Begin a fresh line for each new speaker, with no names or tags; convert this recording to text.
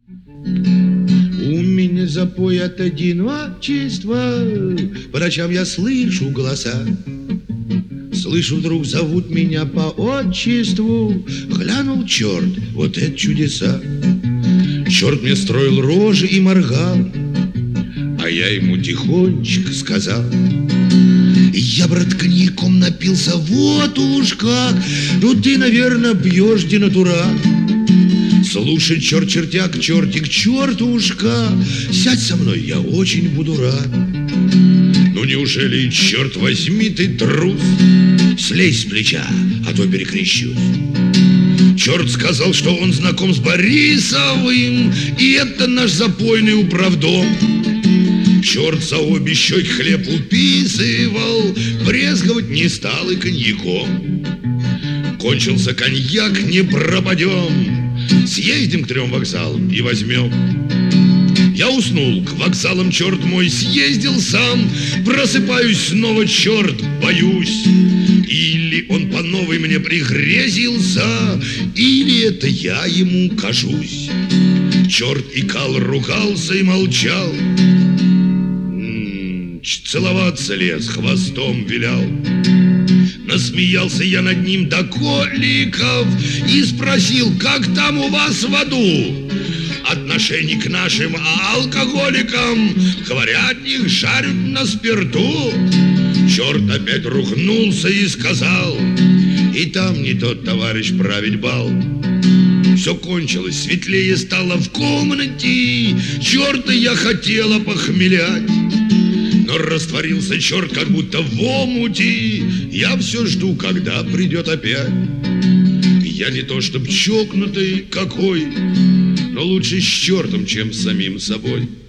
У меня запой от одиночества, по ночам я слышу голоса. Слышу, вдруг зовут меня по отчеству. Глянул черт, вот это чудеса. Черт мне строил рожи и моргал, а я ему тихонечко сказал: я, брат, коньяком напился, вот уж как. Ну ты, наверное, пьешь денатурат. Слушай, черт, чертяк, чертик, чертушка, сядь со мной, я очень буду рад. Ну неужели, черт возьми, ты трус? Слезь с плеча, а то перекрещусь. Черт сказал, что он знаком с Борисовым, и это наш запойный управдом. Черт за обе щеки хлеб уписывал, брезговать не стал и коньяком. Кончился коньяк, не пропадем. Съездим к 3 вокзалам и возьмем. Я уснул, к вокзалам, черт мой, съездил сам. Просыпаюсь снова, черт, боюсь. Или он по новой мне пригрезился, или это я ему кажусь. Черт икал, ругался и молчал. Целоваться лез, хвостом вилял. Насмеялся я над ним до коликов и спросил: как там у вас в аду? Отношение к нашим алкоголикам, говорят, их жарят на спирту. Черт опять рухнулся и сказал: и там не тот товарищ править бал. Все кончилось, светлее стало в комнате. Черта я хотела похмелять, но растворился черт, как будто в омуте. Я все жду, когда придет опять. Я не то чтоб чокнутый какой, но лучше с чертом, чем с самим собой.